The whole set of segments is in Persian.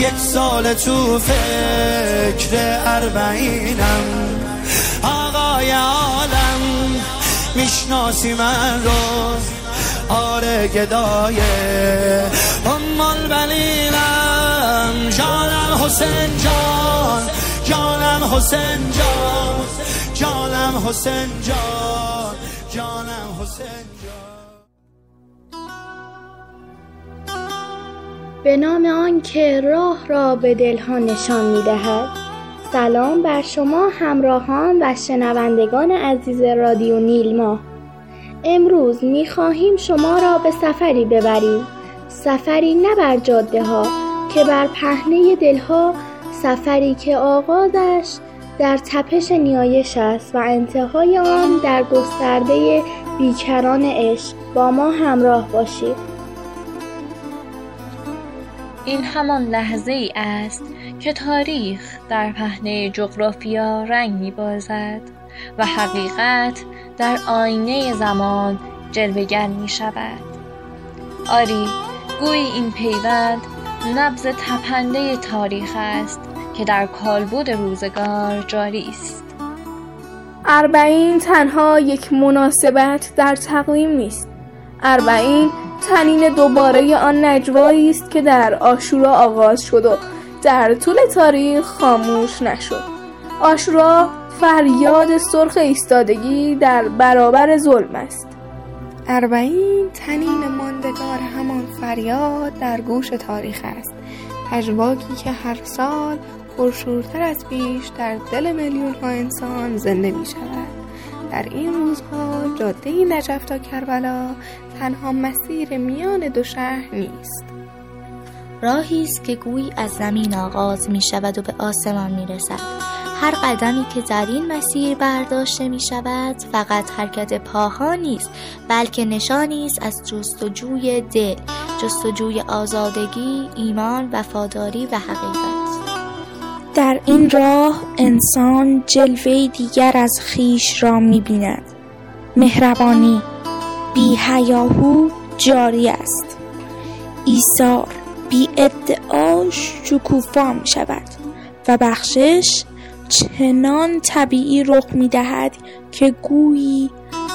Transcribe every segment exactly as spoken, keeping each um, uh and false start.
یک سال تو فکر اربعینم. آقای عالم میشناسی من رو؟ آره گدای ام البنینم. جانم حسین جان، جانم حسین جان، جانم حسین جان، جانم حسین جان. به نام آن که راه را به دلها نشان می‌دهد. سلام بر شما همراهان و شنوندگان عزیز رادیو نیلماه. امروز می‌خواهیم شما را به سفری ببریم، سفری نه بر جاده ها که بر پهنه دلها، سفری که آغازش در تپش نیایش است و انتهای آن در گسترده بیکران عشق. با ما همراه باشید. این همان لحظه ای است که تاریخ در پهنه جغرافیا رنگ می‌بازد و حقیقت در آینه زمان جلوه‌گر می‌شود. آری، گویی این پیوند نبض تپنده تاریخ است که در کالبد روزگار جاری است. اربعین تنها یک مناسبت در تقویم نیست. اربعین تنین دوباره آن نجوایی است که در عاشورا آغاز شد و در طول تاریخ خاموش نشد. عاشورا فریاد سرخ ایستادگی در برابر ظلم است. اربعین تنین ماندگار همان فریاد در گوش تاریخ است. پژواکی که هر سال پرشورتر از پیش در دل میلیون ها انسان زنده می شود. در این روزها جاده نجف تا کربلا تنها مسیر میان دو شهر نیست. راهی است که گویی از زمین آغاز می شود و به آسمان می رسد. هر قدمی که در این مسیر برداشته می شود فقط حرکت پاها نیست، بلکه نشانی است از جستجوی دل، جستجوی آزادگی، ایمان، وفاداری و حقیقت. در این راه انسان جلوه دیگر از خیش را می بیند. مهربانی، بی حیاهو جاری است. ایثار، بی ادعاش شکوفا می شود و بخشش چنان طبیعی رخ می دهد که گویی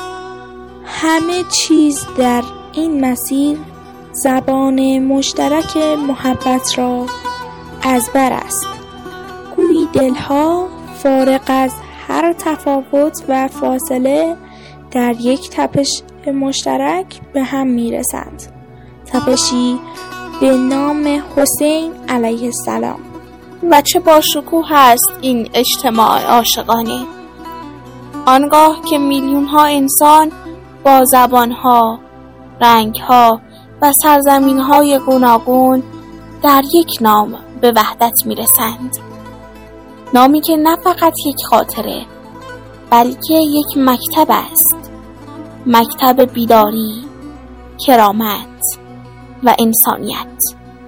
همه چیز در این مسیر زبان مشترک محبت را از بر است. گویی دلها فارغ از هر تفاوت و فاصله در یک تپش مشترک به هم می رسند. تپشی به نام حسین علیه السلام. و چه باشکوه است این اجتماع عاشقانه. آنگاه که میلیون ها انسان با زبان ها، رنگ ها و سرزمین های گوناگون در یک نام به وحدت می رسند. نامی که نه فقط یک خاطره بلکه یک مکتب است. مکتب بیداری، کرامت و انسانیت.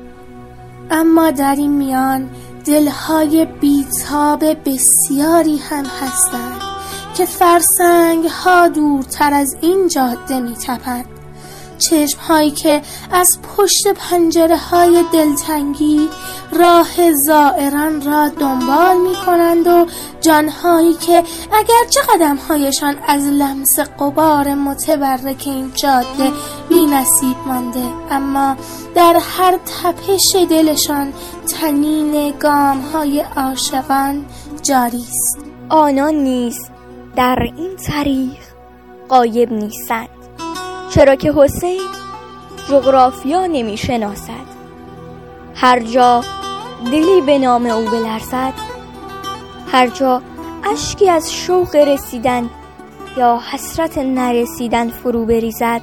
اما در این میان دلهای بیتاب بسیاری هم هستند که فرسنگ ها دورتر از این جاده می تپند. چشم هایی که از پشت پنجره های دلتنگی راه زائران را دنبال می کنند و جان هایی که اگرچه قدم هایشان از لمس غبار متبرک این جاده بی نصیب مانده، اما در هر تپش دلشان تنین گام های عاشقان جاری است. آنان نیز در این تاریخ غایب نیستند، چرا که حسین جغرافیا نمی شناسد. هر جا دلی به نام او بلرزد، هر جا اشکی از شوق رسیدن یا حسرت نرسیدن فرو بریزد،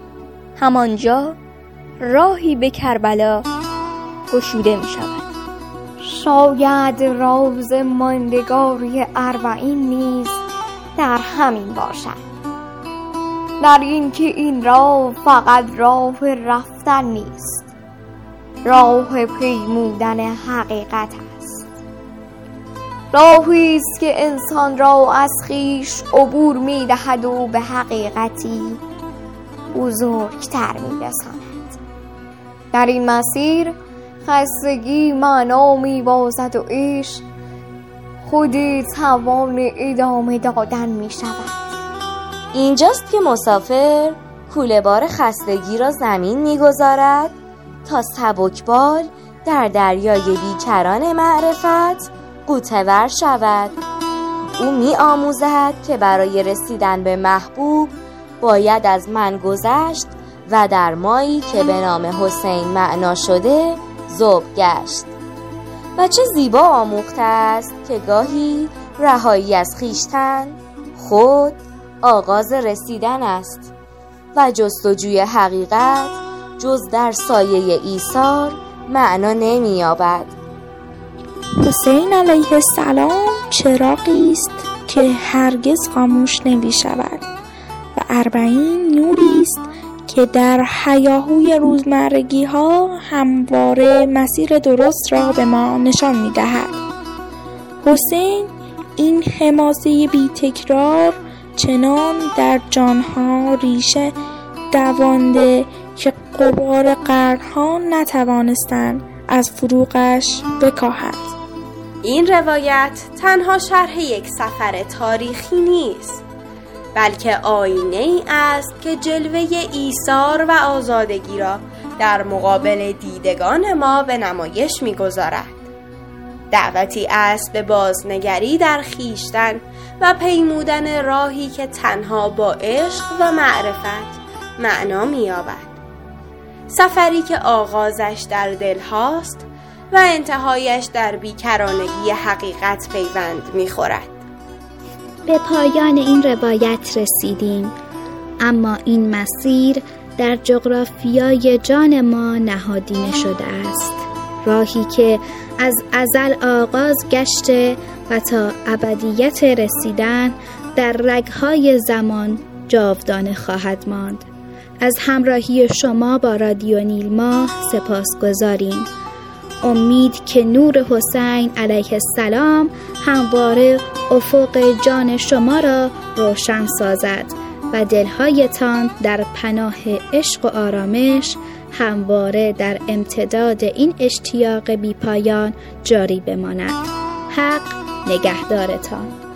همانجا راهی به کربلا گشوده می شود. شاید راز ماندگاری اربعین نیز در همین باشد، در این که این راه فقط راه رفتن نیست، راه پیمودن حقیقت است. راهی است که انسان را از خویش عبور می دهد و به حقیقتی بزرگتر می رساند. در این مسیر خستگی معنا می بازد و عشق خودی توان ادامه دادن می شود. اینجاست که مسافر کوله بار خستگی را زمین می گذارد تا سبکبال در دریای بیکران معرفت غوطه‌ور شود. او می آموزد که برای رسیدن به محبوب باید از من گذشت و در مایی که به نام حسین معنا شده ذوب گشت. و چه زیبا آموخته است که گاهی رهایی از خویشتن خود آغاز رسیدن است و جستجوی حقیقت جز در سایه ایثار معنا نمی‌یابد. حسین علیه السلام چراغی است که هرگز خاموش نمی شود و اربعین نوری است که در هیاهوی روزمرگی ها همواره مسیر درست را به ما نشان می دهد. حسین این حماسه بی تکرار چنان در جانها ریشه دوانده که غبار قرنها نتوانستند از فروغش بکاهند. این روایت تنها شرح یک سفر تاریخی نیست، بلکه آینه ای است که جلوه ایثار و آزادگی را در مقابل دیدگان ما به نمایش می‌گذارد. دعوتی است به بازنگری در خویشتن و پیمودن راهی که تنها با عشق و معرفت معنا می‌یابد. سفری که آغازش در دل هاست و انتهایش در بیکرانگی حقیقت پیوند می‌خورد. به پایان این روایت رسیدیم، اما این مسیر در جغرافیای جان ما نهادینه شده است، راهی که از ازل آغاز گشته و تا ابدیت رسیدن در رگ‌های زمان جاودانه خواهد ماند. از همراهی شما با رادیو نیلماه سپاسگزاریم. امید که نور حسین علیه السلام همواره افق جان شما را روشن سازد و دلهایتان در پناه عشق و آرامش همواره در امتداد این اشتیاق بی پایان جاری بماند. حق نگهدارتان.